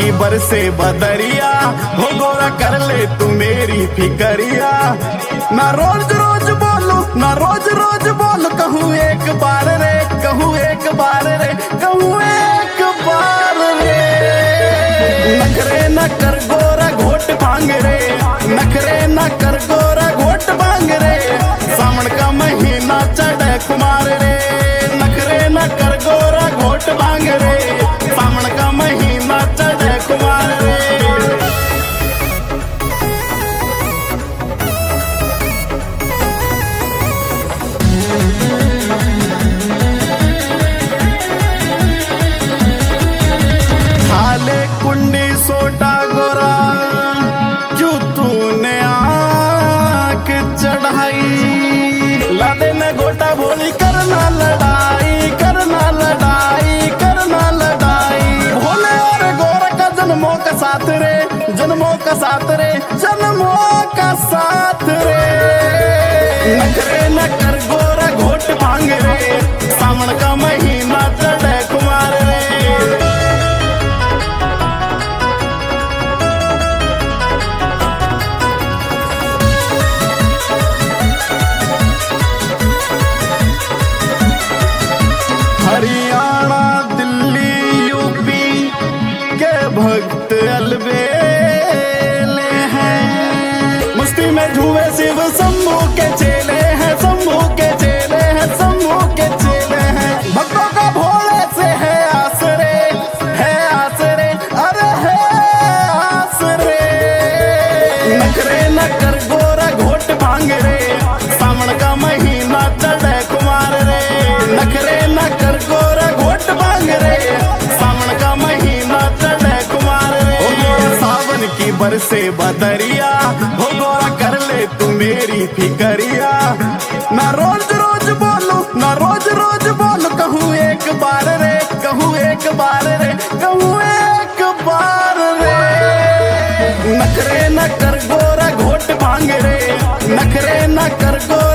की बरसे बदरिया हो गोरा कर ले तू मेरी फिकरिया। ना रोज रोज बोलू ना रोज रोज बोलू, कहूँ एक बार रे कहूँ एक बार रे कहूँ एक बार रे। नखरे न कर गोरा घोट भांग रे, नखरे न कर गोरा घोट भांग रे। सावन का महीना चढ़े कुमार रे, नखरे न कर गोरा घोट भांग रे। सावन का महीना चढ़े कुमार रे। हाले कुंडी सोटा गोरा क्यों तूने आंख चढ़ाई। लादे में गोटा बोली करना लड़ाई करना लड़ाई करना लड़ाई। भोले और गोरा का जन्मों का साथ रे, जन्मों का साथ रे, जन्मों का साथ रे। नखरे न कर गोरा घोट भांग रे, सावन का महीना चढ़े कुमार रे। हरियाणा दिल्ली यूपी के भक्त अलबेले हैं, मस्ती में झूमे शिव शंभू के चेले हैं, शंभू के चेले हैं, शंभू के चेले हैं। भक्तों का भोले से है आसरे, है आसरे, अरे है आसरे। नखरे न कर गोरा घोट भांग रे, सावन का महीना चढ़े कुमार रे। नखरे न कर गोरा घोट भांग रे, सावन का महीना चढ़े कुमार रे। हो गोरा सावन की बरसे बदरिया हो गोरा कर ले तू मेरी फिकरिया। ना रोज रोज बोलू ना रोज रोज बोलू, कहूँ एक बार रे कहूँ एक बार रे कहूँ एक बार रे। नखरे न कर गोरा घोट भांग रे, नखरे न कर गोरा